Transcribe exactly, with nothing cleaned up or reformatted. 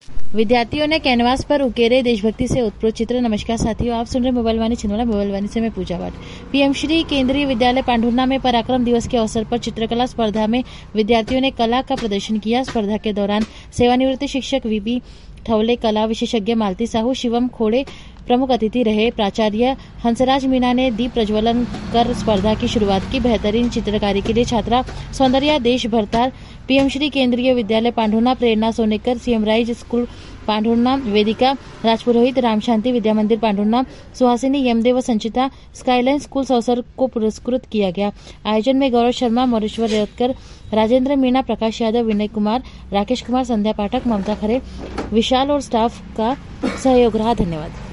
विद्यार्थियों ने कैनवास पर उकेरे देशभक्ति से उत्प्रोत चित्र। नमस्कार साथियों, आप सुन रहे मोबाइल वाणी छिंदवाड़ा। मोबाइल वाणी से मैं पूजा भट्ट। पीएम श्री केंद्रीय विद्यालय पांढुर्णा में पराक्रम दिवस के अवसर पर चित्रकला स्पर्धा में विद्यार्थियों ने कला का प्रदर्शन किया। स्पर्धा के दौरान सेवानिवृत्त शिक्षक वीबी ठवले, कला विशेषज्ञ मालती साहू, शिवम खोड़े प्रमुख अतिथि रहे। प्राचार्य हंसराज मीना ने दीप प्रज्वलन कर स्पर्धा की शुरुआत की। बेहतरीन चित्रकारी के लिए छात्रा सौंदर्या देश भरतार, PM Shri Kendriya Vidyalaya Pandhurna, Prerna Sonekar, CM Rise school Pandhurna, Vedika Rajpurohit, Ram Shanti Vidya Mandir Pandhurna, Suhasini Yamdev व संचिता स्काईलाइन स्कूल अवसर को पुरस्कृत किया गया। आयोजन में गौरव शर्मा, मोरेश्वर रेवतकर, राजेंद्र मीणा, प्रकाश यादव, विनय कुमार, राकेश कुमार, संध्या पाठक, ममता खरे, विशाल और स्टाफ का सहयोग रहा। धन्यवाद।